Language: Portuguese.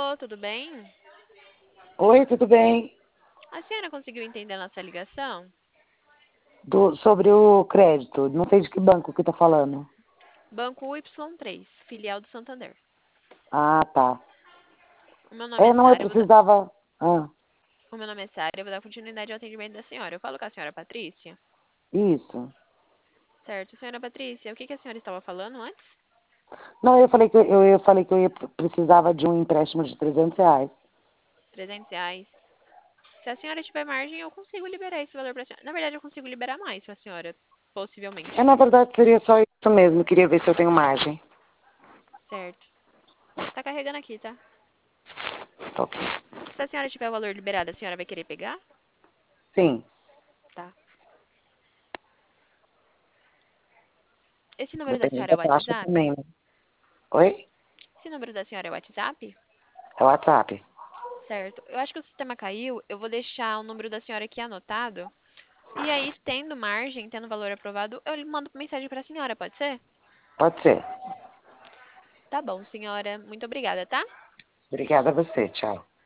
Alô, tudo bem? Oi, tudo bem? A senhora conseguiu entender a nossa ligação? Sobre o crédito, não sei de que banco que tá falando. Banco Y3, filial do Santander. Ah, tá. O meu nome é É, não, eu Sara, precisava. Ah, eu vou dar continuidade ao atendimento da senhora. Eu falo com a senhora Patrícia? isso. Certo, senhora Patrícia, o que a senhora estava falando antes? Não, eu falei que precisava de um empréstimo de R$ 300. R$ 300. Se a senhora tiver margem, eu consigo liberar esse valor para a senhora. Na verdade, eu consigo liberar mais para a senhora, É, possivelmente. na verdade, seria só isso mesmo. Queria ver se eu tenho margem. Certo. Tá carregando aqui, tá? Tá ok. Se a senhora tiver o valor liberado, a senhora vai querer pegar? Sim, Tá. Esse número da dependendo senhora é da o taxa WhatsApp? também, né? Oi? Esse número da senhora é o WhatsApp? É o WhatsApp. Certo. Eu acho que o sistema caiu. Eu vou deixar o número da senhora aqui anotado. E aí, tendo margem, tendo valor aprovado, eu lhe mando mensagem para a senhora, pode ser? Pode ser. Tá bom, senhora. Muito obrigada, tá? Obrigada a você. Tchau.